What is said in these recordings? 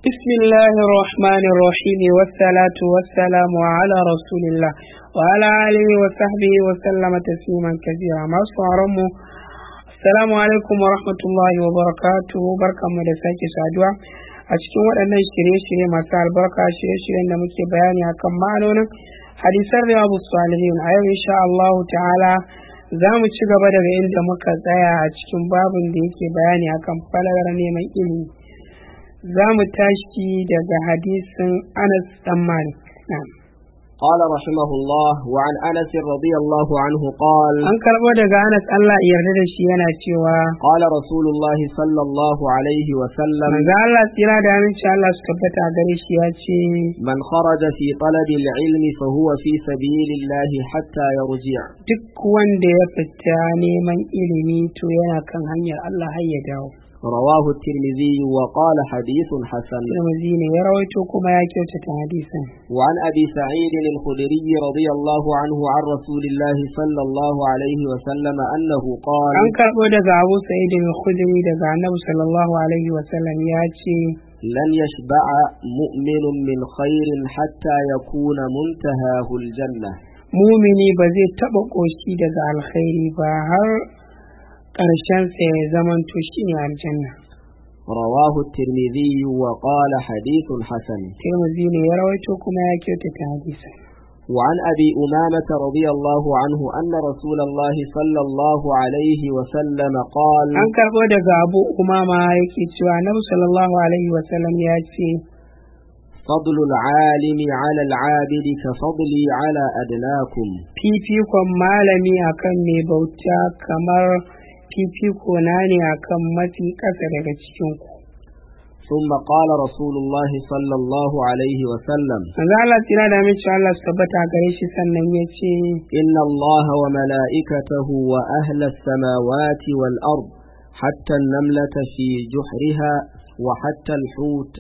بسم الله الرحمن الرحيم والصلاة والسلام على رسول الله وعلى آله وصحبه وسلم تسليما كثيرا. ما صارمو السلام عليكم ورحمة الله وبركاته. بركة مدساكي سادوا أشكي ودنا shirye-shirye masu albarka, shirye-shiryen da muke bayani akan ma'anonin hadisan riyadus salihin. A yau insha Allah ta'ala za mu ci gaba daga inda muka tsaya a cikin babin da yake bayani akan falalar neman ilimi. za mu tashi daga hadisin Anas dan Malik. قال رحمه الله وعن أنس رضي الله عنه قال an karbo daga Anas Allah ya yarda da shi yana cewa قال رسول الله صلى الله عليه وسلم manzo Allah tsira da aminci Allah su tabbata gare shi ya ce من خرج في طلب العلم فهو في سبيل الله حتى يرجع. duk wanda ya fita neman ilimi to yana kan hanyar Allah har ya dawo. رواه الترمذي وقال حديث حسن. Tirmidhi ne ya rawaito kuma ya kyautata hadisin. وعن أبي سعيد الخدري رضي الله عنه عن رسول الله صلى الله عليه وسلم أنه قال an karbo daga Abu Sa'id al-Khudri daga Annabi sallallahu alaihi wa sallam ya ce لن يشبع مؤمن من خير حتى يكون منتهاه الجنة. mumini ba zai taba koshi daga alkhairi ba har ƙarshen sa ya zamanto shine aljanna. رواه الترمذي وقال حديث حسن. Tirmidhi ne ya rawaito kuma ya kyautata hadisin. وعن أبي أمامة رضي الله عنه أن رسول الله صلى الله عليه وسلم قال an karbo daga Abu Umama yake cewa Annabi sallallahu alaihi wa sallam ya ce فضل العالم على العابد كفضلي على أدناكم. fifikon malami akan mai bauta kamar fifiko na ne akan mafi ƙasa daga cikin ku. ثم قال رسول الله صلى الله عليه وسلم manzo Allah tsira da aminci Allah su tabbata gare shi sannan ya ce إن الله وملائكته وأهل السماوات والأرض حتى النملة في جحرها وحتى الحوت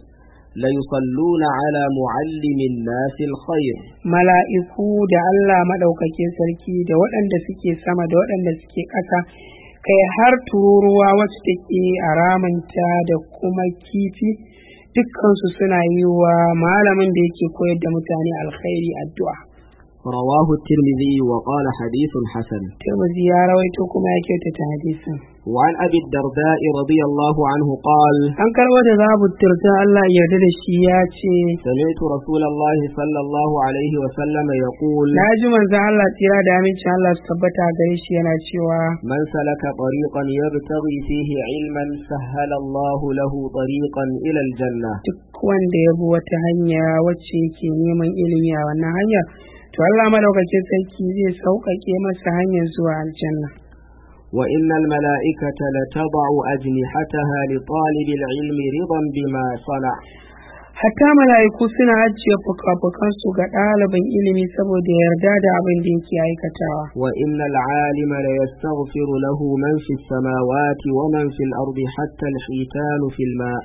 ليصلون على معلم الناس الخير. mala'iku da Allah madaukakin sarki da waɗanda suke sama da waɗanda suke ƙasa kai har tururuwa wacce take a ramanta da kuma kifi dukkansu suna yi wa malamin da yake koyar da mutane alkhairi addu'a. رواه الترمذي وقال حديث حسن. Tirmidhi ya rawaito kuma ya kyautata hadisin. وعن أبي الدرداء رضي الله عنه قال an karbo da Abu Darda Allah ya yarda da shi ya ce سمعت رسول الله صلى الله عليه وسلم يقول na ji manzo Allah tsira da aminci Allah su tabbata gare shi yana cewa من سلك طريقا يبتغي فيه علما سهل الله له طريقا إلى الجنة. duk wanda ya bi wata hanya wacce yake neman ilimi a wannan hanya to Allah madaukakin sarki zai sauƙaƙe masa hanyar zuwa aljanna. وإن الملائكة لتضع أجنحتها لطالب العلم رضا بما صنع. hatta mala'iku suna ajiye fuka-fukansu ga ɗalibin ilimi saboda yarda da abin da yake aikatawa. وإن العالم ليستغفر له من في السماوات ومن في الأرض حتى الحيتان في الماء.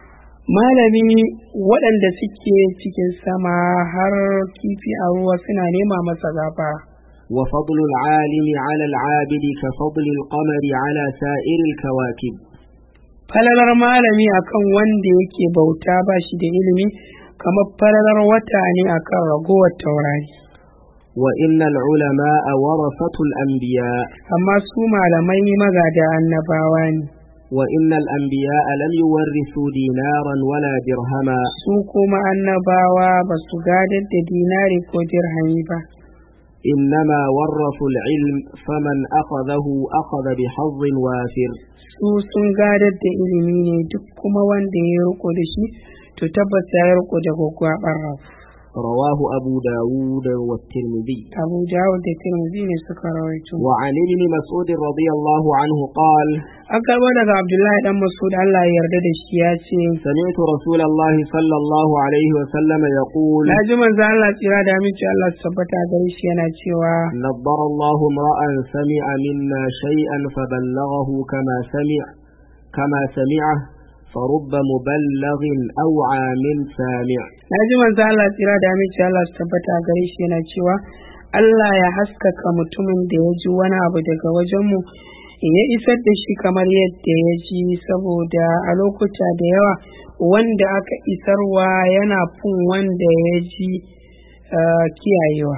malami waɗanda suke cikin sama har kifi a ruwa suna nema masa gafara. وفضل العالم على العابد كفضل القمر على سائر الكواكب. falalar malami akan wanda yake bauta ba shi da ilimi kamar falalar wata ne akan ragowar taurari. وإن العلماء ورثة الأنبياء. amma su malamai magada annabawa ne. وإن الأنبياء لم يورثوا دينارا ولا درهما. su kuma annabawa ba su gadar da dinari ko dirhami ba. إنما ورثوا العلم فمن أخذه أخذ بحظ وافر. su sun gadar da ilimi ne duk kuma wanda ya riko da shi to tabbas ya riko da gwaggwaɓar rabu. رواه أبو داود والترمذي. Abu Dawud da Tirmidhi ne suka rawaito. وعن ابن مسعود رضي الله عنه قال an karbo daga Abdullahi dan Mas'ud Allah ya yarda da shi ya ce سمعت رسول الله صلى الله عليه وسلم يقول na ji manzo Allah tsira da aminci Allah su tabbata gare shi yana cewa نضر الله امرأ سمع منا شيئا فبلغه كما سمعه فرب مبلغ أوعى من سامع. na ji manzo Allah tsira da aminci Allah su tabbata gare shi yana cewa Allah ya haskaka mutumin da ya ji wani abu daga wajenmu ya isar da shi kamar yadda ya ji, saboda a lokuta da yawa wanda aka isarwa yana fin wanda ya ji kiyayewa.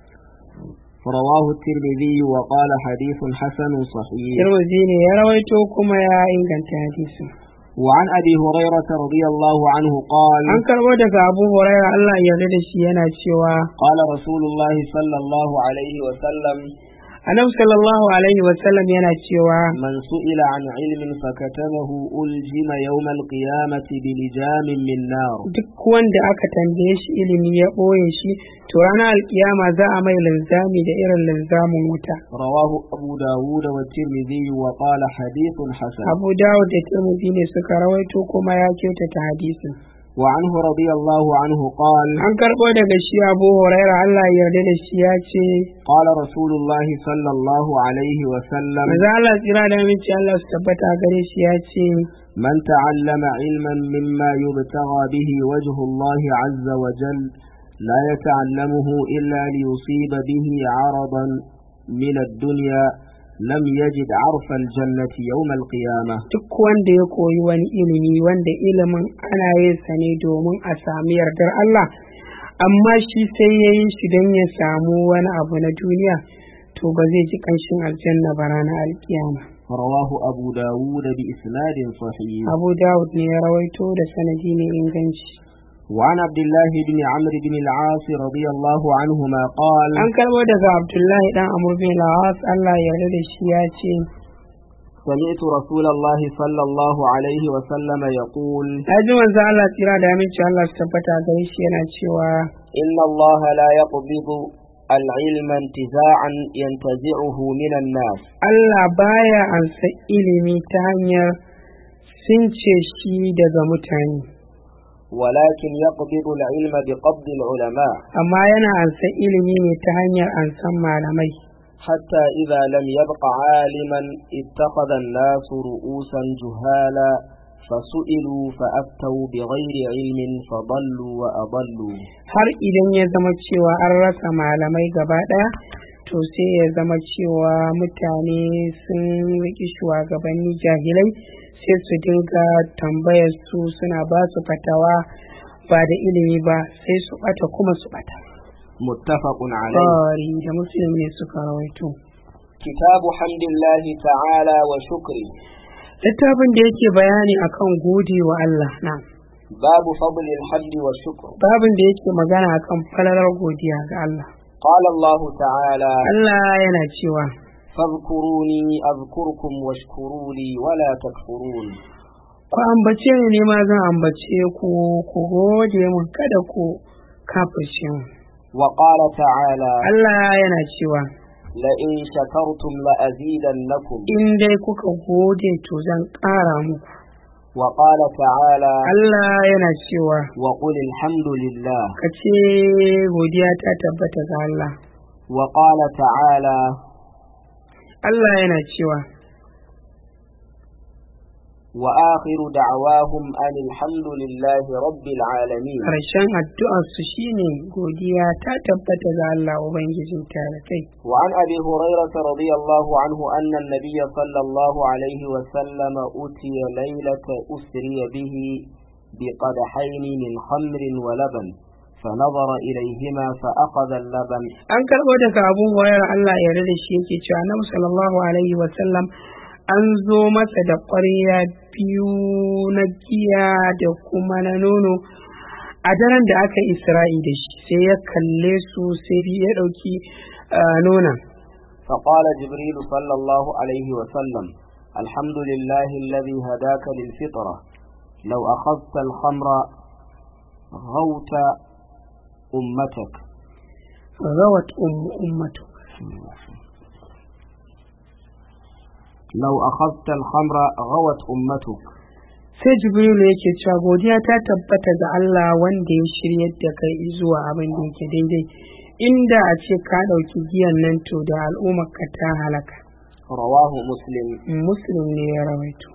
رواه الترمذي وقال حديث حسن صحيح. Tirmidhi ne ya rawaito kuma ya inganta hadisin. وعن أبي هريرة رضي الله عنه قال An karbo daga Abu Hurairah Allah ya yarda da shi yana cewa قال رسول الله صلى الله عليه وسلم Annabi sallallahu alaihi wa sallam yana cewa من سئل عن علم فكتمه ألجم يوم القيامة بلجام من نار. duk wanda aka tambaye shi ilimi ya ɓoye shi to ranar alkiyama za a mai linzami da irin linzamin wuta. رواه أبو داود والترمذي وقال حديث حسن. Abu Dawud da Tirmidhi ne suka rawaito kuma ya kyautata hadisin. وعنه رضي الله عنه قال An karɓo daga shi Abu Hurairah Allah ya yarda da shi ya ce قال رسول الله صلى الله عليه وسلم manzo Allah tsira da aminci Allah su tabbata gare shi ya ce من تعلم علما مما يبتغى به وجه الله عز وجل لا يتعلمه إلا ليصيب به عرضا من الدنيا لم يجد عرف الجنة يوم القيامة. duk wanda ya koyi wani ilimi wanda ilimin ana yin sa ne domin a sami yardar Allah amma shi sai ya yi shi don ya samu wani abu na duniya to ba zai ji ƙanshin aljanna ba ranar alkiyama. رواه أبو داود بإسناد صحيح. Abu Dawud ne ya rawaito da sanadi ne inganci. وعن عبد الله بن عمرو بن العاص رضي الله عنهما قال An karɓo daga Abdullahi dan Amr bin al-As Allah ya yarda da shi ya ce سمعت رسول الله صلى الله عليه وسلم يقول Haji manzo Allah tsira da aminci Allah su tabbata gare shi yana cewa إن الله لا يقبض العلم انتزاعا ينتزعه من الناس Allah baya ansa ilimi ta hanyar since shi daga mutane ولكن يقبض العلم بقبض العلماء amma yana ansa ilimi ne ta hanyar ansan malamai حتى إذا لم يبق عالما اتخذ الناس رؤوسا جهالا فسئلوا فأفتوا بغير علم فضلوا وأضلوا. har idan ya zama cewa an rasa malamai gaba ɗaya to sai ya zama cewa mutane sun riƙi shugabanni jahilai sai su dinga tambayar su suna ba su fatawa ba da ilimi ba sai su ɓata kuma su ɓata. متفق عليه. Bukhari da Muslim ne suka rawaito. كتاب حمد الله تعالى وشكره. Littafin da yake bayani akan gode wa Allah na. باب فضل الحمد والشكر. Babin da yake magana akan falalar godiya ga Allah. قال الله تعالى Allah yana cewa فاذكروني أذكركم واشكروا لي ولا تكفرون. ku ambace ni ne ma zan ambace ku ku gode mun kada ku kafirce mu. وقال تعالى Allah yana cewa لئن شكرتم لأزيدنكم. in dai kuka gode to zan ƙara muku. وقال تعالى Allah yana cewa وقل الحمد لله. ka ce godiya ta tabbata ga Allah. وقال تعالى Allah yana cewa وآخر دعواهم أن الحمد لله رب العالمين. ƙarshen addu'ar su shine godiya ta tabbata ga Allah ubangijin talakai. وعن أبي هريرة رضي الله عنه أن النبي صلى الله عليه وسلم أتي ليلة أسري به بقدحين من خمر ولبن فنظر إليهما فأخذ اللبن. An karɓo daga Abu Hurairah Allah ya yarda da shi yake cewa Annabi sallallahu alaihi wa sallam an zo masa da ƙwarya biyu na giya da kuma na nono a daren da aka Isra'i da shi sai ya kalle su sai ya ɗauki nonon. فقال جبريل صلى الله عليه وسلم الحمد لله الذي هداك للفطرة لو أخذت الخمر غوت أمتك. غوت أمته لو أخذت الخمر غوت أمتك. sai Jibrilu yake cewa godiya ta tabbata ga Allah wanda ya shiryar da kai zuwa abin da yake daidai inda a ce ka ɗauki giyan nan to da al'ummar ka ta halaka. رواه مسلم. Muslim ne ya rawaito.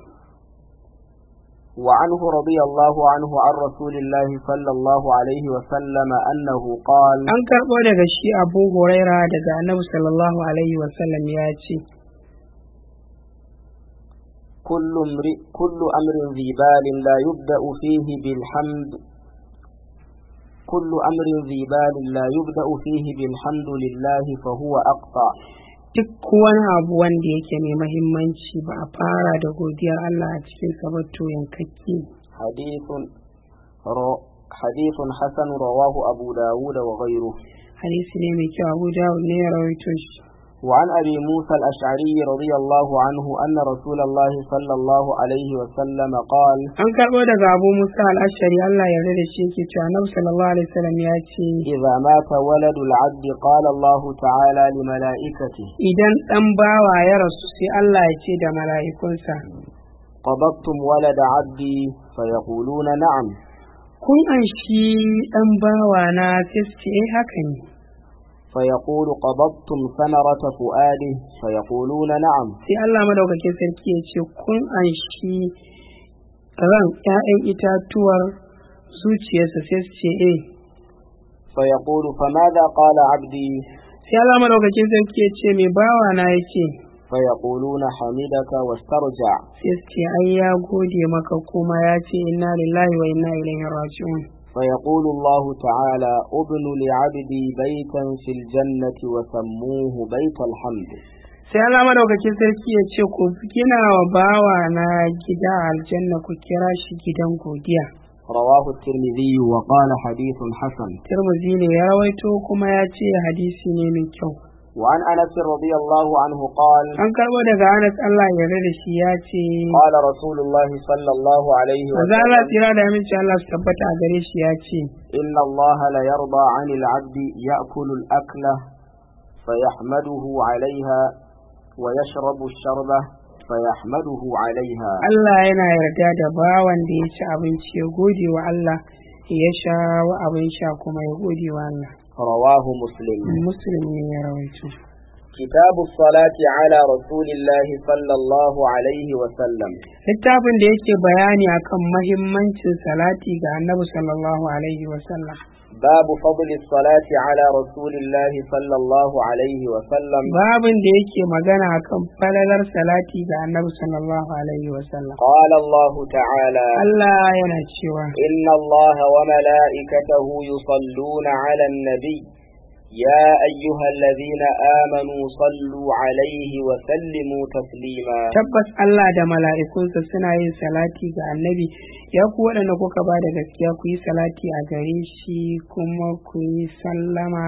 وعنه رضي الله عنه عن رسول الله صلى الله عليه وسلم أنه قال An karɓo daga shi Abu Huraira daga Annabi sallallahu alaihi wa sallam ya ce كل أمر ذي بال لا يبدأ فيه بالحمد كل أمر ذي بال لا يبدأ فيه بالحمد لله فهو أقطع. duk wani abu wanda yake mai mahimmanci ba a fara da godiyar Allah a cikin sabato yankakke. حديث حسن رواه أبو داود وغيره. hadisi ne mai kyau, Abu Dawud ne ya rawaito shi. وعن أبي موسى الأشعري رضي الله عنه أن رسول الله صلى الله عليه وسلم قال an karɓo daga Abu Musa al-Ash'ari Allah ya yarda da shi yake cewa Annabi sallallahu alaihi wasallam ya ce إذا مات ولد العبد قال الله تعالى لملائكته idan dan bawa ya rasu sai Allah ya ce da mala'ikunsa قبضتم ولد عبدي فيقولون نعم. kun an shi dan bawa na sai su ce haka ne. فيقول قبضتم ثمرة فؤاده فيقولون نعم. sai Allah madaukakin sarki ya ce kun an shi ran ƴaƴan itatuwar zuciyarsa sai su ce فيقول فماذا قال عبدي. sai Allah madaukakin sarki ya ce me bawa na yake. فيقولون حمدك واسترجع. sai su ce ai ya gode maka kuma ya ce inna lillahi wa inna ilaihi raji'un. فيقول الله تعالى ابن لعبدي بيتا في الجنة وسموه بيت الحمد. sai Allah madaukakin sarki ya ce ku gina wa bawa na gida aljanna ku kira shi gidan godiya. رواه الترمذي وقال حديث حسن. Tirmidhi ne ya rawaito kuma ya ce hadisi ne mai kyau. وعن أنس رضي الله عنه قال an karbo daga Anas Allah ya yarda da shi ya ce قال رسول الله صلى الله عليه manzo Allah وسلم tsira da aminci Allah su tabbata a gare shi ya ce إن الله لا يرضى عن العبد يأكل الأكلة فيحمده عليها ويشرب الشربة فيحمده عليها. Allah yana yarda da bawan da ya ci abinci ya gode wa Allah, ya sha wa abin sha kuma ya gode wa Allah. رواه مسلم. Muslim ne ya rawaito. كتاب الصلاة على رسول الله صلى الله عليه وسلم. Littafin da yake bayani akan mahimmancin salati ga Annabi sallallahu alaihi wa sallam. باب فضل الصلاة على رسول الله صلى الله عليه وسلم. Babin da yake magana akan falalar salati ga Annabi sallallahu alaihi wa sallam. قال الله تعالى Allah yana cewa إن الله وملائكته يصلون على النبي يا أيها الذين آمنوا صلوا عليه وسلموا تسليما. tabbas Allah da mala'ikunsa suna yin salati ga Annabi, ya ku waɗanda kuka ba da gaskiya ku yi salati a gare shi kuma ku yi sallama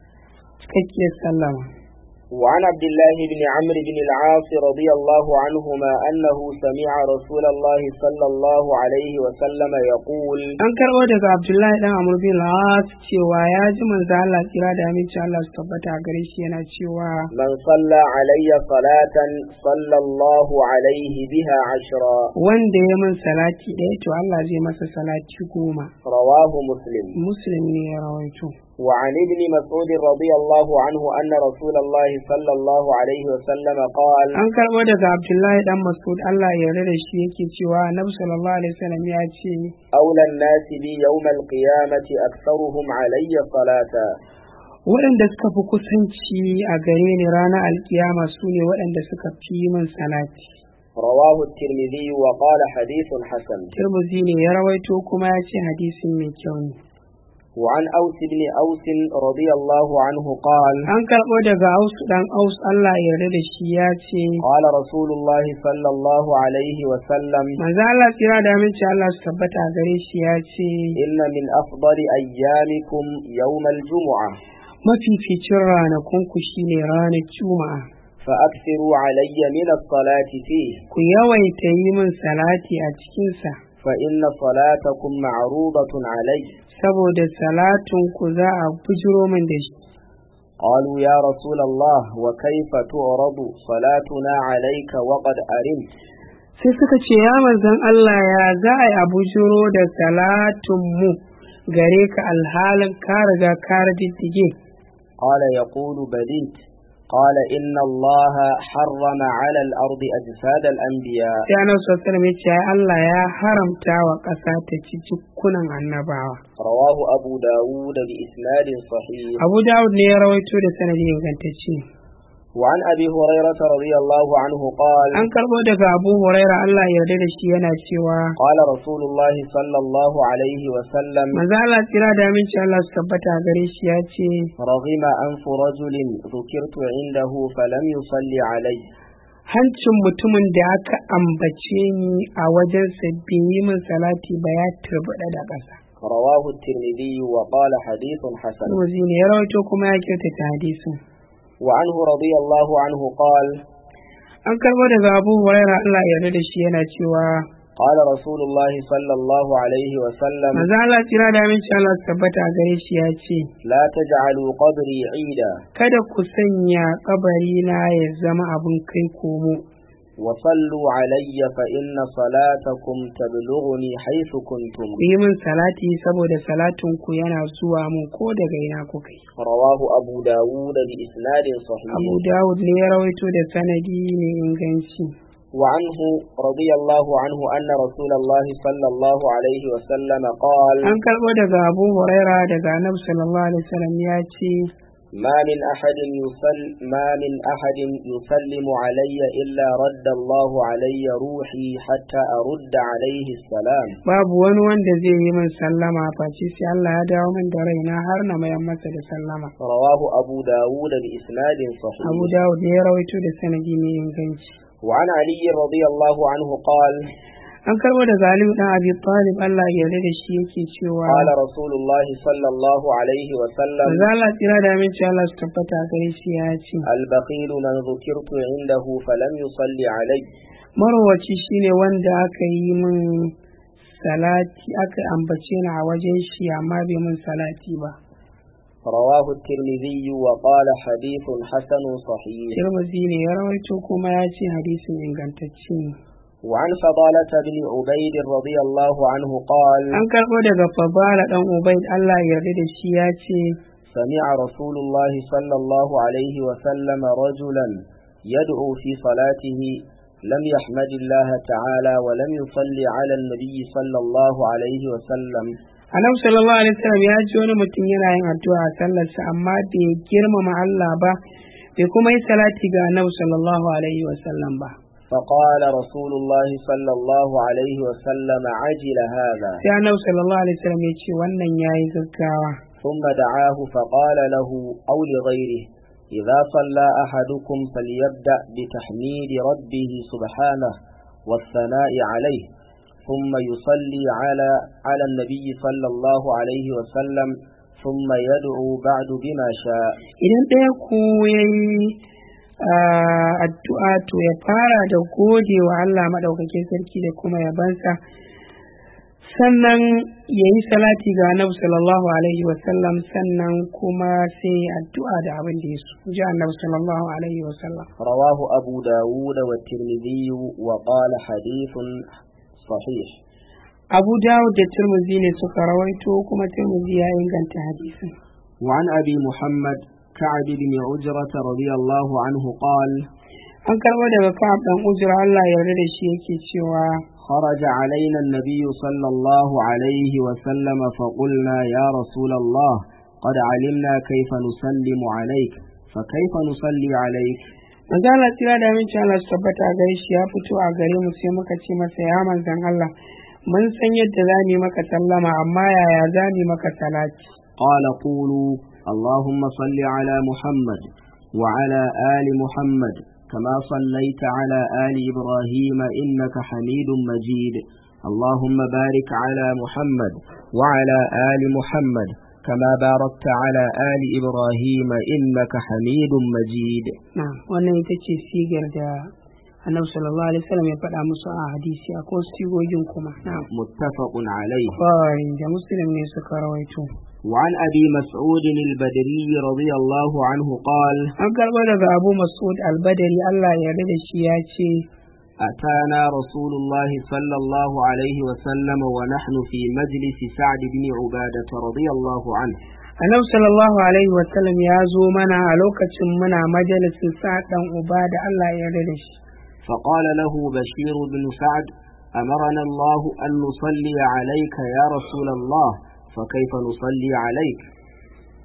cikakkiyar sallama. وعن عبد الله بن عمرو بن العاص رضي الله عنهما أنه سمع رسول الله صلى الله عليه وسلم يقول an karɓo daga Abdullahi dan Amr bin al-As cewa ya ji manzo Allah kira da aminci Allah su tabbata a gare shi yana cewa من صلى علي صلاة صلى الله عليه بها 10. wanda ya min salati ɗaya to Allah zai masa salati 10. رواه مسلم. Muslim ne ya rawaito. وعن ابن مسعود رضي الله عنه أن رسول الله صلى الله عليه وسلم قال an karɓo daga Abdullahi dan Mas'ud Allah ya yarda da shi yake cewa Annabi sallallahu alaihi wasallam ya ce أولى الناس بي يوم القيامة أكثرهم علي صلاة. waɗanda suka fi kusanci a gare ni ranar alkiyama su ne waɗanda suka fi min salati. رواه الترمذي وقال حديث حسن. Tirmidhi ne ya rawaito kuma ya ce hadisin mai kyau ne. وعن أوس بن أوس رضي الله عنه قال an karɓo daga Aus dan Aus Allah ya yarda da shi ya ce قال رسول الله صلى الله عليه وسلم manzo Allah tsira da aminci Allah su tabbata a gare shi ya ce إن من أفضل أيامكم يوم الجمعة mafificin ranakunku shine ranar Juma'a, فأكثروا علي من الصلاة فيه ku yawaita yi min salati a cikinsa, فإن صلاتكم معروضة علي. saboda salatinku za a bujiro min da shi. قالوا يا رسول الله وكيف تعرض صلاتنا عليك وقد أرمت. sai suka ce ya manzon Allah ya za a yi a bujiro da salatunmu gare ka alhalin ka riga ka riddige. قال يقول بديت قال إن الله حرم على الأرض أجساد الأنبياء. sai Annabi sallallahu alaihi wasallam ya ce ai Allah ya haramta wa ƙasa ta ci jikunan annabawa. رواه أبو داود بإسناد صحيح. Abu Dawud ne ya rawaito da sanadi ingantacce. وعن أبي هريرة رضي الله عنه قال an karbo daga Abu Huraira Allah ya yarda da shi yana cewa قال رسول الله صلى الله عليه وسلم manzo Allah tsira da aminci Allah su tabbata gare shi ya ce رغم أنف رجل ذكرت عنده فلم يصلي علي hancin mutumin da aka ambace ni a wajensa bai yi min salati ba ya turbuɗa da ƙasa. رواه الترمذي وقال حديث حسن. Tirmidhi ne ya rawaito kuma ya kyautata hadisin. وعنه رضي الله عنه قال An karbo daga Abu Hurairah Allah ya yarda da shi yana cewa قال رسول الله صلى الله عليه وسلم manzo Allah tsira da aminci Allah su tabbata gare shi ya ce لا تجعلوا قبري عيدا kada ku sanya kabari na ya zama abin kai komo وصلوا علي فإن صلاتكم تبلغني حيث كنتم. ku yi min salati saboda salatin ku yana zuwa mun ko daga ina kuka yi. رواه أبو داود بإسناد صحيح. Abu Dawud ne ya rawaito da sanadi ne inganci. وعنه رضي الله عنه أن رسول الله صلى الله عليه وسلم قال An karbo daga Abu Huraira daga Annabi sallallahu alaihi wasallam ya ce ما من أحد يسلم علي إلا رد الله علي روحي حتى أرد عليه السلام. babu wani wanda zai yi min sallama face sai Allah ya dawo min da raina har na mayan masa da sallama. رواه أبو داود بإسناد صحيح. Abu Dawud ne ya rawaito da sanadi ne inganci. وعن علي رضي الله عنه قال An karbo daga Ali dan Abi Talib Allah ya yarda da shi yake cewa قال رسول الله صلى الله عليه وسلم manzo Allah tsira da aminci Allah su tabbata gare shi ya ce البخيل من ذكرت عنده فلم يصلي علي. marwaci shine wanda aka yi min salati aka ambace ni a wajen shi amma bai min salati ba. رواه الترمذي وقال حديث حسن صحيح. Tirmidhi ne ya rawaito kuma ya ce hadisin ingantacce ne. وعن فضالة بن عبيد رضي الله عنه قال An karɓo daga Fadala ɗan Ubayd Allah ya yarda da shi ya ce سمع رسول الله صلى الله عليه وسلم رجلا يدعو في صلاته لم يحمد الله تعالى ولم يصلي على النبي صلى الله عليه وسلم. Annabi sallallahu alaihi wasallam ya ji wani mutum yana yin addu'a a sallarsa amma bai girmama Allah ba bai kuma yi salati ga Annabi sallallahu alaihi wasallam ba. فقال رسول الله صلى الله عليه وسلم عجل هذا. Sai Annabi sallallahu alaihi wasallam ya ce wannan yayi gaggawa. ثم دعاه فقال له أو لغيره إذا صلى أحدكم فليبدأ بتحميد ربه سبحانه والثناء عليه ثم يصلي على النبي صلى الله عليه وسلم ثم يدعو بعد بما شاء. Idan ɗaya ku yayi addu'a to ya fara da gode wa Allah madaukakin sarki da kuma yabansa sannan ya yi salati ga Annabi sallallahu alaihi wasallam sannan kuma sai addu'a da abin da ya so ji Annabi sallallahu alaihi wasallam. رواه أبو داود والترمذي وقال حديث صحيح. Abu Dawud da Tirmidhi ne suka rawaito kuma Tirmidhi ya inganta hadisin. وعن أبي محمد كعب بن عجرة رضي الله عنه قال An karɓo daga Ka'ab dan Ujra Allah ya yarda da shi yake cewa خرج علينا النبي صلى الله عليه وسلم فقلنا يا رسول الله قد علمنا كيف نسلم عليك فكيف نصلي عليك. manzo Allah tsira da aminci Allah su tabbata gare shi ya fito a gare mu sai muka ce masa ya manzon Allah mun san yadda za mu maka sallama amma yaya za mu maka salati. قال قولوا اللهم صل على محمد وعلى آل محمد كما صليت على آل إبراهيم إنك حميد مجيد اللهم بارك على محمد وعلى آل محمد كما باركت على آل إبراهيم إنك حميد مجيد. na'am wannan ita ce sigar da Annabi sallallahu alaihi wasallam ya faɗa musu a hadisi akwai sigogin kuma na'am متفق عليه. Bukhari da Muslim ne suka rawaito. وعن أبي مسعود البدري رضي الله عنه قال An karɓo daga Abu Mas'ud al-Badri Allah ya yarda da shi ya ce أتانا رسول الله صلى الله عليه وسلم ونحن في مجلس سعد بن عبادة رضي الله عنه. Annabi sallallahu alaihi wasallam ya zo mana a lokacin muna majalisin Sa'ad dan Ubada Allah ya yarda da shi. فقال له بشير بن سعد أمرنا الله أن نصلي عليك يا رسول الله فكيف نصلي عليك.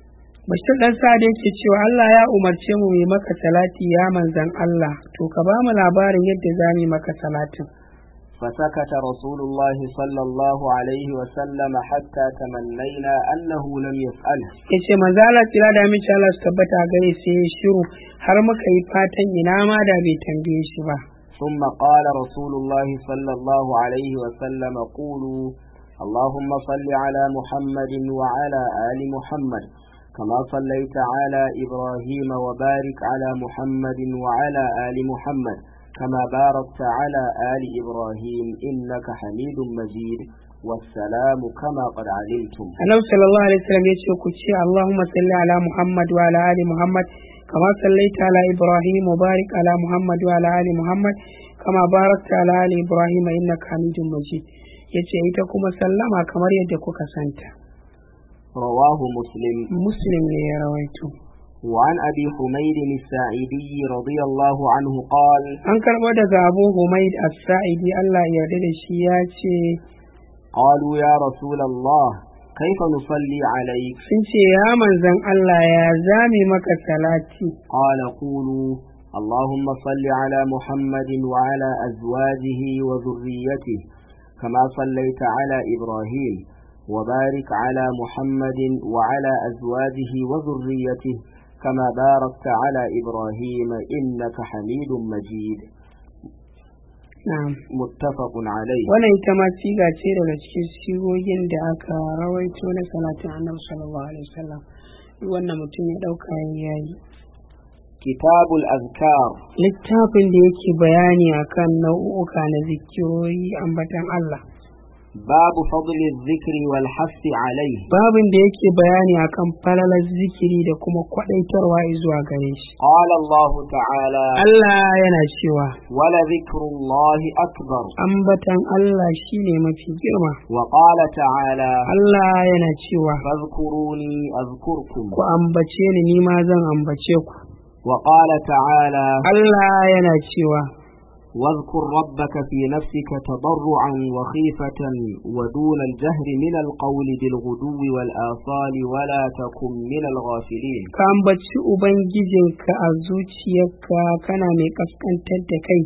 Bashir dan Sa'ad yake cewa Allah ya umarce mu mai maka salati ya manzan Allah, to ka ba mu labarin yadda za mu yi maka salatin. فسكت رسول الله صلى الله عليه وسلم حتى تمنينا أنه لم يسأله. Yace manzo Allah kira da mace Allah su tabbata gare sai ya shiru har muka yi fatan ina ma da bai tambaye shi ba. ثم قال رسول الله صلى الله عليه وسلم قولوا اللهم صل على محمد وعلى آل محمد كما صليت على إبراهيم وبارك على محمد وعلى آل محمد كما باركت على آل إبراهيم إنك حميد مجيد والسلام كما قد علمتم. Annabi sallallahu alaihi wasallam yace ku ce Allahumma salli ala Muhammad wa ala ali Muhammad kama sallaita ala Ibrahim wa barik ala Muhammad wa ala ali Muhammad kama barakta ala ali Ibrahim innaka Hamidum Majid. Yace ita kuma sallama kamar yadda kuka santa. رواه مسلم. Muslim ne ya rawaito. وعن أبي حميد الساعدي رضي الله عنه قال An karɓo daga Abu Humaid as-Sa'idi Allah ya yarda da shi ya ce قالوا يا رسول الله كيف نصلي عليك؟ sun ce ya manzon Allah ya zame maka salati. قال قولوا اللهم صل على محمد وعلى أزواجه وذريته كما صليت على إبراهيم وبارك على محمد وعلى أزواجه وذريته كما باركت على إبراهيم إنك حميد مجيد. Na'am. متفق عليه. Wannan ita ma siga ce daga cikin sigogin da aka rawaito na salatin Annabi sallallahu alaihi wasallam. Duk wannan mutum ya dauka yayi. كتاب الأذكار. Littafin da yake bayani akan nau'uka na zikirori ambatan Allah. باب فضل الذكر والحث عليه. Babin da yake bayani akan falalar zikiri da kuma kwadaitarwa zuwa gare shi. قال الله تعالى Allah yana cewa ولذكر الله أكبر. ambatan Allah shine mafi girma. وقال تعالى Allah yana cewa فاذكروني أذكركم. ku ambace ni ma zan ambace ku. وقال تعالى Allah yana cewa واذكر ربك في نفسك تضرعا وخيفة ودون الجهر من القول بالغدو والآصال ولا تكن من الغافلين. ka ambaci Ubangijinka a zuciyarka kana mai kaskantar da kai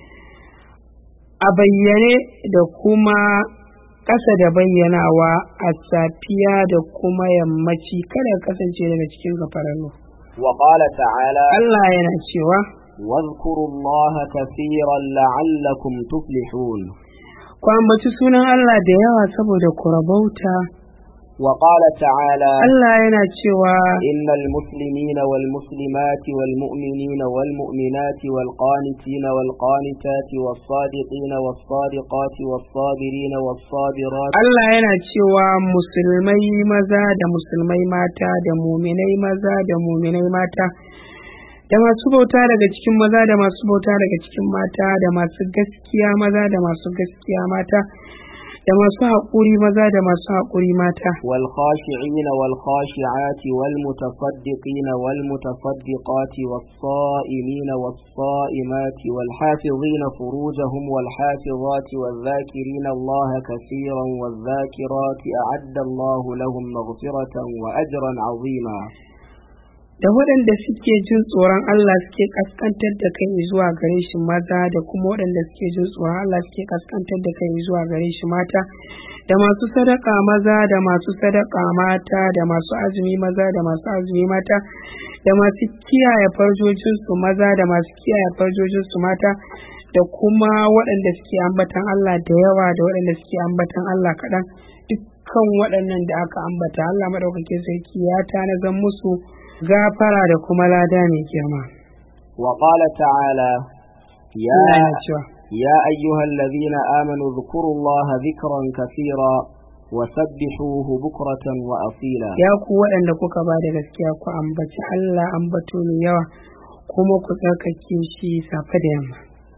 a bayyane da kuma ƙasa da bayyanawa a safiya da kuma yammaci kada kasance daga cikin gafararru. وقال تعالى Allah yana cewa واذكروا الله كثيرا لعلكم تفلحون. ku ambaci sunan Allah da yawa saboda ku rabauta. وقال تعالى Allah yana cewa إن المسلمين والمسلمات والمؤمنين والمؤمنات والقانتين والقانتات والصادقين والصادقات والصابرين والصابرات. Allah yana cewa musulmai maza da musulmai mata da muminai maza da muminai mata da masu bauta daga cikin maza da masu bauta daga cikin mata da masu gaskiya maza da masu gaskiya mata da masu haƙuri maza da masu haƙuri mata. والخاشعين والخاشعات والمتصدقين والمتصدقات والصائمين والصائمات والحافظين فروجهم والحافظات والذاكرين الله كثيرا والذاكرات أعد الله لهم مغفرة وأجرا عظيما. Da waɗanda suke jin tsoron Allah suke kaskantar da kai zuwa gare shi maza da kuma waɗanda suke jin tsoron Allah suke kaskantar da kai zuwa gare shi mata da masu sadaka maza da masu sadaka mata da masu azumi maza da masu azumi mata da masu kiyaye farjojinsu maza da masu kiyaye farjojinsu mata da kuma waɗanda suke ambatan Allah da yawa da waɗanda suke ambatan Allah kaɗan, dukkan waɗannan da aka ambata Allah maɗaukakin sarki ya tanazan musu gafara da kuma lada mai girma. وقال تعالى Allah yana cewa يا أيها الذين آمنوا اذكروا الله ذكرا كثيرا وسبحوه بكرة وأصيلا. ya ku waɗanda kuka ba da gaskiya ku ambaci Allah ambato mai yawa kuma ku tsarkake shi safe da yamma.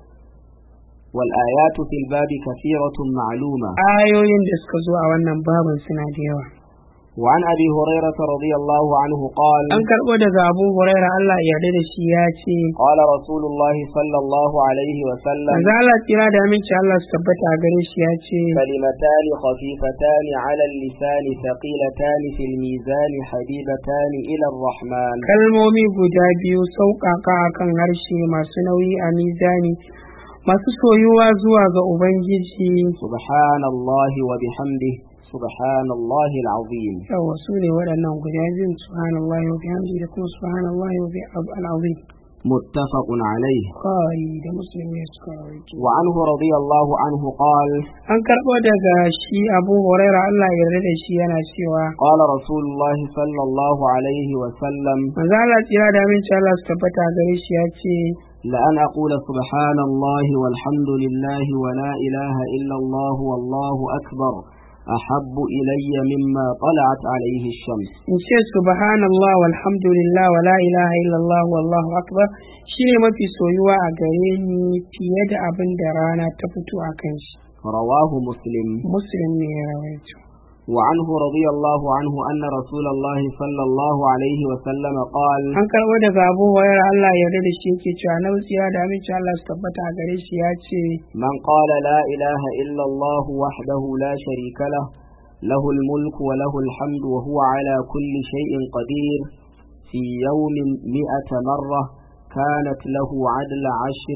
والآيات في الباب كثيرة معلومة. Ayoyin da suka zo a wannan babin suna da yawa. وعن أبي هريرة رضي الله عنه قال an karɓo daga Abu Huraira Allah ya yarda da shi ya ce قال رسول الله صلى الله عليه وسلم manzo Allah tsira da aminci Allah su tabbata a gare shi ya ce كلمتان خفيفتان على اللسان ثقيلتان في الميزان حبيبتان إلى الرحمن kalmomi guda biyu sauƙaƙa akan harshe masu nauyi a mizani masu soyuwa zuwa ga Ubangiji سبحان الله وبحمده سبحان الله العظيم yawa su ne waɗannan guda biyun subhanallahi wa bihamdihi da kuma subhanallahi wa bihamdihi متفق عليه Bukhari da Muslim ne suka rawaito. وعنه رضي الله عنه قال An karɓo daga shi Abu Huraira Allah ya yarda da shi yana cewa قال رسول الله صلى الله عليه وسلم manzo Allah tsira da aminci Allah su tabbata a gare shi ya ce لأن أقول سبحان الله والحمد لله ولا إله إلا الله والله أكبر أحب إلي مما طلعت عليه الشمس in ce subhanallah walhamdulillah wa la ilaha illallah wallahu akbar shine mafi soyuwa a gare ni fiye da abin da rana ta fito a kan shi رواه مسلم Muslim ne ya rawaito. وعنه رضي الله عنه أن رسول الله صلى الله عليه وسلم قال An karɓo daga Abu Hurairah Allah ya yarda da shi yake cewa na tsira da aminci Allah su tabbata a gare shi ya ce من قال لا إله إلا الله وحده لا شريك له له الملك وله الحمد وهو على كل شيء قدير في يوم 100 مرة كانت له عدل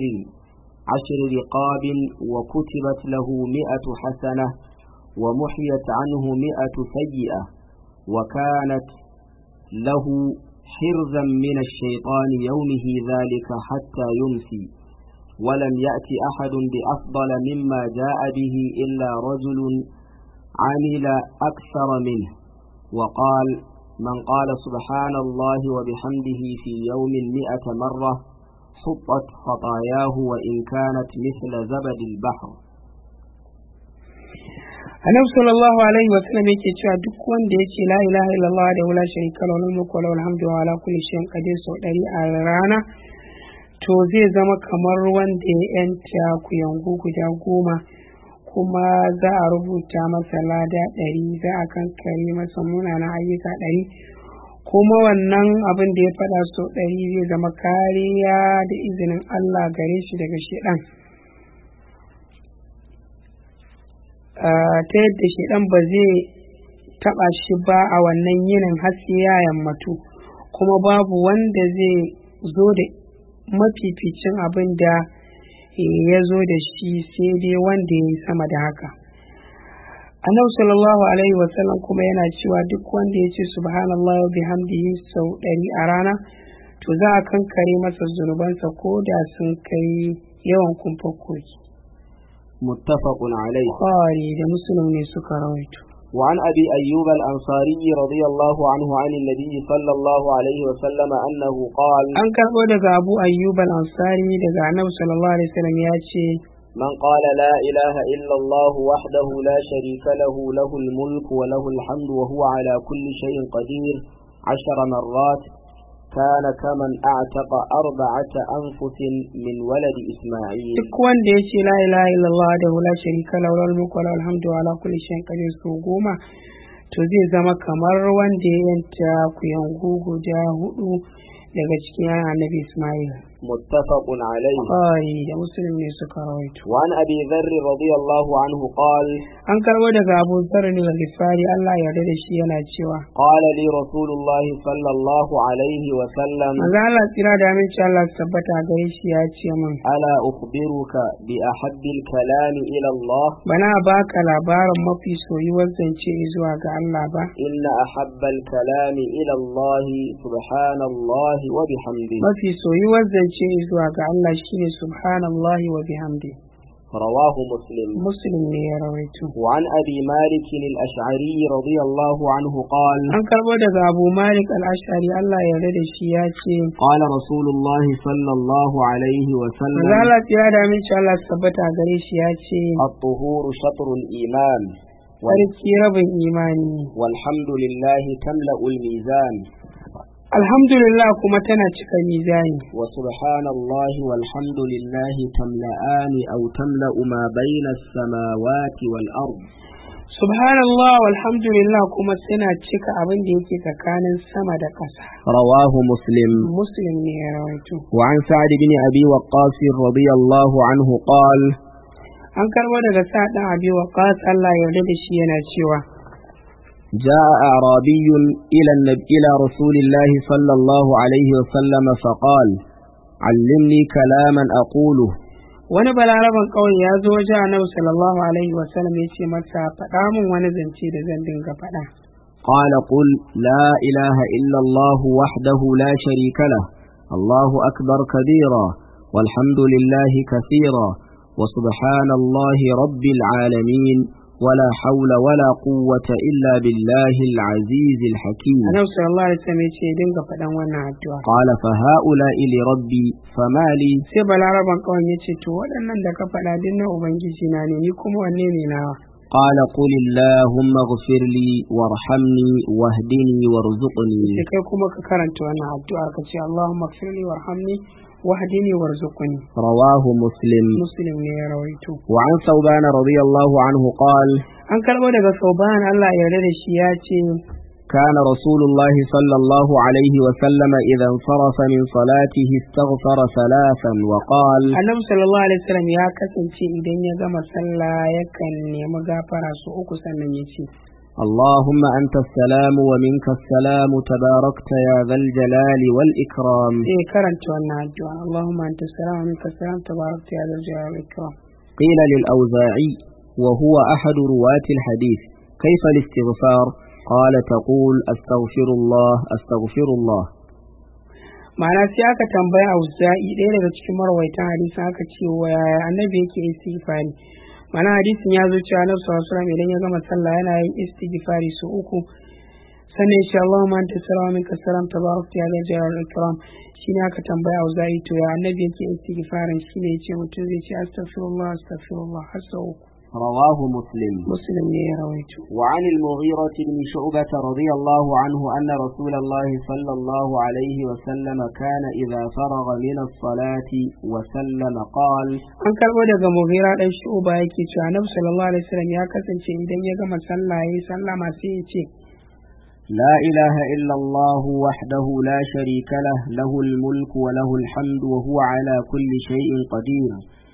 عشر رقاب وكتبت له 100 حسنة ومحيت عنه 100 سيئة وكانت له حرزا من الشيطان يومه ذلك حتى يمسي ولم يأت أحد بأفضل مما جاء به إلا رجل عمل أكثر منه وقال من قال سبحان الله وبحمده في يوم 100 مرة حطت خطاياه وإن كانت مثل زبد البحر. Annabi sallallahu alaihi wa sallam yake cewa duk wanda ya ce la ilaha illallah da wala sharika lahu lahul mulku wa lahul hamdu wa ala kulli shay'in qadir sau 100 a rana to zai zama kamar wanda ya yanta kuyangu guda 10 kuma za a rubuta masa lada 100 za a kankare masa munanan ayyuka 100 kuma wannan abin da ya faɗa sau 100 zai zama kariya da izinin Allah gare shi daga shedan ta yadda shedan ba zai taɓa shi ba a wannan yinin har sai ya yammatu kuma babu wanda zai zo da mafificin abin da ya zo da shi sai dai wanda ya yi sama da haka. Annabi sallallahu alaihi wasallam kuma yana cewa duk wanda ya ce subhanallah wa bihamdihi sau 100 a rana to za a kankare masa zunubansa ko da sun kai yawan kumfar koki. متفق عليه. Bukhari da Muslim ne suka rawaito. وعن أبي أيوب الأنصاري رضي الله عنه عن النبي صلى الله عليه وسلم أنه قال An karɓo daga Abu Ayyub al-Ansari daga Annabi sallallahu alaihi wasallam ya ce من قال لا إله إلا الله وحده لا شريك له له الملك وله الحمد وهو على كل شيء قدير 10 مرات كان كمن أعتق 4 أنفس من ولد إسماعيل. duk wanda ya ce la ilaha illallah da la sharika lahu lahul mulku wa lahul hamdu wa ala kulli shay'in qadir sau 10 to zai zama kamar wanda ya yanta kuyangu guda 4 daga cikin annabi Ismail. متفق عليه. Bukhari da Muslim ne suka rawaito. وعن أبي ذر رضي الله عنه قال An karɓo daga Abu Dharr al-Ghifari Allah ya yarda da shi yana cewa قال لي رسول الله صلى الله عليه وسلم manzo Allah tsira da aminci Allah su tabbata gare shi ya ce min ألا أخبرك بأحب الكلام إلى الله bana baka labarin mafi soyuwar zance zuwa ga Allah ba إن أحب الكلام إلى الله سبحان الله وبحمده. mafi soyuwar zance zuwa ga Allah shine subhanallahi wa bihamdi. رواه مسلم. Muslim ne ya rawaito. وعن أبي مالك الأشعري رضي الله عنه قال An karɓo daga Abu Malik al-Ash'ari Allah ya yarda da shi ya ce قال رسول الله صلى الله عليه manzo وسلم Allah tsira da aminci Allah su tabbata gare shi ya ce الطهور شطر الإيمان sarki rabin imani والحمد لله تملأ الميزان alhamdulillah kuma tana cika mizani وسبحان الله والحمد لله تملأان أو تملأ ما بين السماوات والأرض. subhanallah walhamdulillah kuma suna cika abin da yake tsakanin sama da ƙasa. رواه مسلم. Muslim ne ya rawaito. وعن سعد بن أبي وقاص رضي الله عنه قال An karbo daga Sa'd ɗan Abi Waqqas Allah ya yarda da shi yana cewa جاء أعرابي إلى رسول الله صلى الله عليه وسلم فقال علمني كلاما أقوله. wani balaraban ƙauye ya zo wajen Annabi sallallahu alaihi wa sallam ya ce masa faɗa min wani zance da zan dinga faɗa. قال قل لا إله إلا الله وحده لا شريك له الله أكبر كبيرا والحمد لله كثيرا وسبحان الله رب العالمين ولا حول ولا قوة إلا بالله العزيز الحكيم. Annabi sallallahu alaihi wa sallam ya ce dinga faɗan wannan addu'a. قال فهؤلاء لربي فما لي. Sai balaraban ƙauyen ya ce to waɗannan da ka faɗa din na ubangiji na ne ni kuma wanne ne nawa. قال قل اللهم اغفر لي وارحمني واهدني وارزقني. Sai kai kuma ka karanta wannan addu'a ka ce Allahumma ighfirli warhamni wahdini warzuqni. رواه مسلم. Muslim ne ya rawaito. وعن ثوبان رضي الله عنه قال An karbo daga Sauban Allah ya yarda da shi ya ce كان رسول الله صلى الله عليه وسلم إذا انصرف من صلاته استغفر ثلاثا وقال Annabi sallallahu alaihi wasallam ya kasance idan ya gama sallah yakan nemi gafara su uku sannan ya ce اللهم أنت السلام ومنك السلام تباركت يا ذا الجلال والإكرام. sai karanta wannan addu'a Allahumma anta salam wa minka salam tabarakta ya dhal jalali wal ikram. قيل للأوزاعي وهو أحد رواة الحديث كيف الاستغفار؟ قال تقول أستغفر الله أستغفر الله. ma'ana sai aka tambaya Auza'i ɗaya daga cikin marwaitan hadisin aka ce wa yaya annabi yake istighfari. Ma'ana hadisin ya zo cewa Annabi sallallahu alaihi wasallam idan ya gama sallah yana yin istighfari su uku sannan insha Allah man tasara min kasaram tabarakta ya dhal jalali wal ikram. Shine aka tambaya Auza'i to ya annabi yake istighfarin shine yace mutum zai ce astaghfirullah astaghfirullah har sau uku. رواه مسلم. Muslim ne ya rawaito. وعن المغيرة بن شعبة رضي الله عنه أن رسول الله صلى الله عليه وسلم كان إذا فرغ من الصلاة وسلم قال An karbo daga Mughira dan Shu'ba yake cewa Annabi sallallahu alaihi wasallam ya kasance idan ya gama sallah yayi sallama sai ya ce لا إله إلا الله وحده لا شريك له له الملك وله الحمد وهو على كل شيء قدير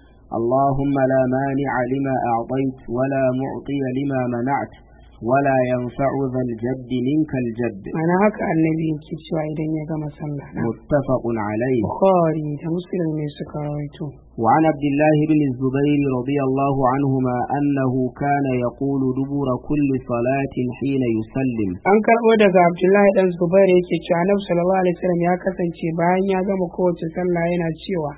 اللهم لا مانع لما أعطيت ولا معطي لما منعت ولا ينفع ذا الجد منك الجد. ana haka annabi yake cewa idan ya gama sallah. متفق عليه. Bukhari da Muslim ne suka rawaito. وعن عبد الله بن الزبير رضي الله عنهما أنه كان يقول دبر كل صلاة حين يسلم. An karbo daga Abdullahi dan Zubair yake cewa Annabi sallallahu alaihi wasallam ya kasance bayan ya gama kowace sallah yana cewa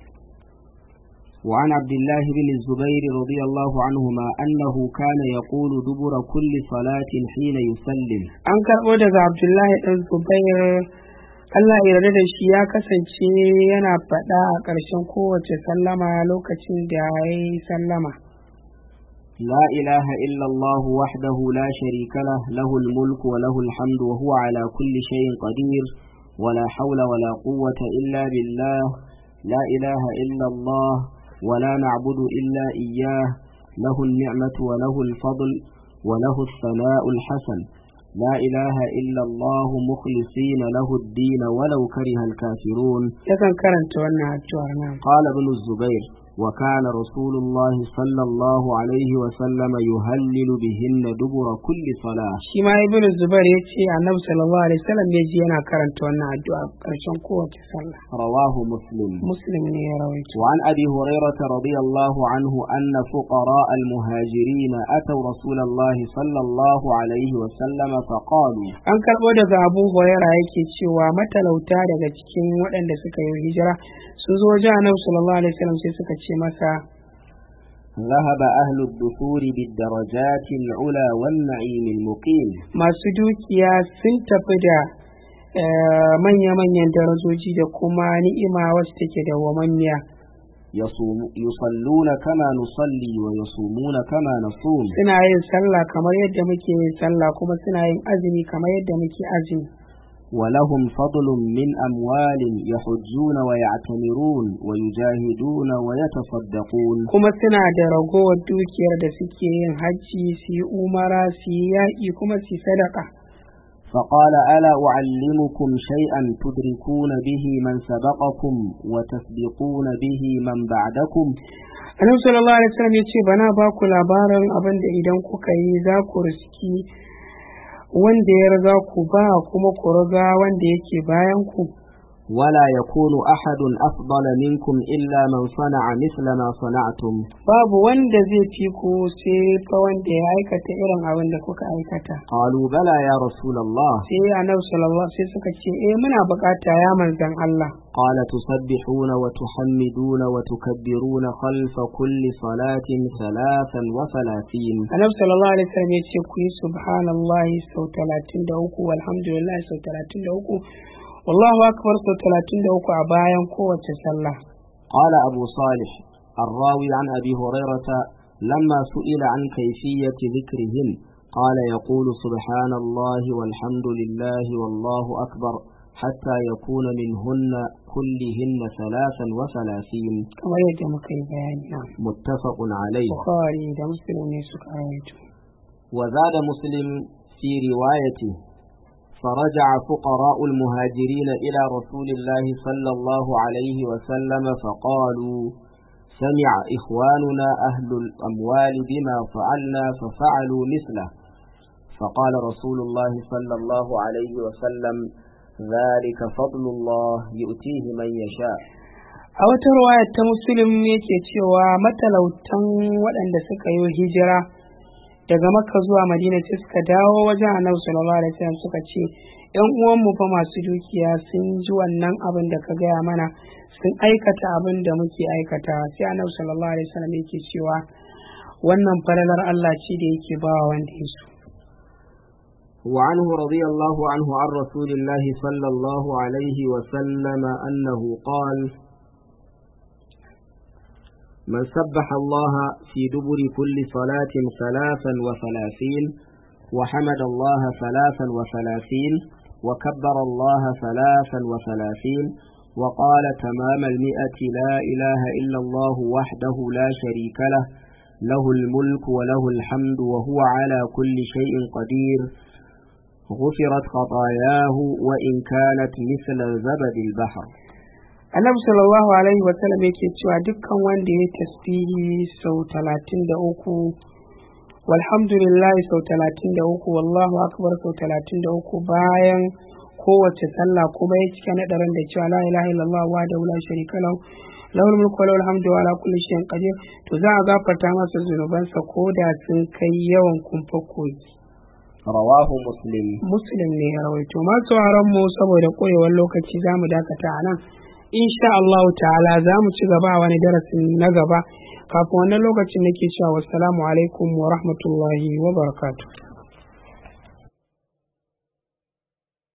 وعن عبد الله بن الزبير رضي الله عنهما أنه كان يقول دبر كل صلاة حين يسلم. An karbo daga Abdullahi dan Zubair Allah ya yarda da shi ya kasance yana faɗa a ƙarshen kowace sallama lokacin da ya yi sallama. لا إله إلا الله وحده لا شريك له له الملك وله الحمد وهو على كل شيء قدير ولا حول ولا قوة إلا بالله لا إله إلا الله ولا نعبد إلا إياه له النعمة وله الفضل وله الثناء الحسن لا إله إلا الله مخلصين له الدين ولو كره الكافرون. Yakan karanta wannan addu'ar nan. قال ابن الزبير وكان رسول الله صلى الله عليه وسلم يهلل بهن دبر كل صلاة. Shi ma Ibn Zubair ya ce Annabi sallallahu alaihi wasallam ya ji yana karanta wannan addu'a ƙarshen kowace sallah. رواه مسلم. Muslim ne ya rawaito. وعن أبي هريرة رضي الله عنه أن فقراء المهاجرين أتوا رسول الله صلى الله عليه وسلم فقالوا. An karɓo daga Abu Hurairah yake cewa matalauta daga cikin waɗanda suka yi hijira sun zo wajen Annabi sallallahu alaihi wasallam sai suka ce masa ذهب أهل الدثور بالدرجات العلى والنعيم المقيم. masu dukiya sun tafi da manya-manyan darajoji da kuma ni'ima wacce take da wamammiya. يصلون كما نصلي ويصومون كما نصوم. Suna yin sallah kamar yadda muke yin sallah kuma suna yin azumi kamar yadda muke azumi. ولهم فضل من أموال يحجون ويعتمرون ويجاهدون ويتصدقون kuma suna da ragowar dukiyar da suke yin hajji su yi umara su yi yaƙi kuma su yi sadaka. فقال ألا أعلمكم شيئا تدركون به من سبقكم وتسبقون به من بعدكم Annabi sallallahu alaihi wasallam yace bana ba ku labarin abin da idan kuka yi za ku riski wanda ya riga ku ba kuma ku riga wanda yake bayan ku. ولا يكون أحد أفضل منكم إلا من صنع مثل ما صنعتم babu wanda zai fi ku sai fa wanda ya aikata irin abin da kuka aikata. قالوا بلى يا رسول الله Sai Annabi sallallahu sai suka ce muna bukata ya manzon Allah. قال تسبحون وتحمدون وتكبرون خلف كل صلاة 33 Annabi sallallahu alaihi wasallam ya ce ku yi subhanallahi sau 33 walhamdulillah sau 33 wallahu akbar sau 33 a bayan kowace sallah. قال أبو صالح الراوي عن أبي هريرة لما سئل عن كيفية ذكرهن قال يقول سبحان الله والحمد لله والله أكبر حتى يكون منهن كلهن 33 kamar yadda muka yi bayani. متفق عليه. Bukhari da Muslim ne suka rawaito. وزاد مسلم في روايته فرجع فقراء المهاجرين إلى رسول الله صلى الله عليه وسلم فقالوا سمع إخواننا أهل الأموال بما فعلنا ففعلوا مثله فقال رسول الله صلى الله عليه وسلم ذلك فضل الله يؤتيه من يشاء. A wata riwayar ta Muslim yake cewa matalautan waɗanda suka yi hijira daga Makka zuwa Madina sai suka dawo wajen Annabi sallallahu alaihi wasallam suka ce ƴan uwanmu fa masu dukiya sun ji wannan abin da ka gaya mana sun aikata abin da muke aikata. Sai Annabi sallallahu alaihi wasallam yake cewa wannan falalar Allah ce da yake bawa wanda ya so. وعنه رضي الله عنه عن رسول الله صلى الله عليه وسلم أنه قال من سبح الله في دبر كل صلاة 33 وحمد الله 33 وكبر الله 33 وقال تمام 100 لا إله إلا الله وحده لا شريك له له الملك وله الحمد وهو على كل شيء قدير غفرت خطاياه وإن كانت مثل زبد البحر. Annabi sallallahu alaihi wa sallam yake cewa dukkan wanda ya tasbihi sau 33 walhamdulillah sau 33 wallahu akbar sau 33 bayan kowace sallah kuma ya cika nadarin da cewa la ilaha illallah wahdahu la sharika lahu lahul mulku wa lahul hamdu wa ala kulli shay'in qadir to za a gafarta masa zunubansa ko da sun kai yawan kumfa kogi. Rawahu Muslim. Muslim ne ya rawaito. Masu sauraron mu saboda korewar lokaci za mu dakata a nan. Insha Allah ta'ala za mu ci gaba a wani darasin na gaba. Kafin wannan lokacin nake cewa wassalamu alaikum wa rahmatullahi wa barakatuh.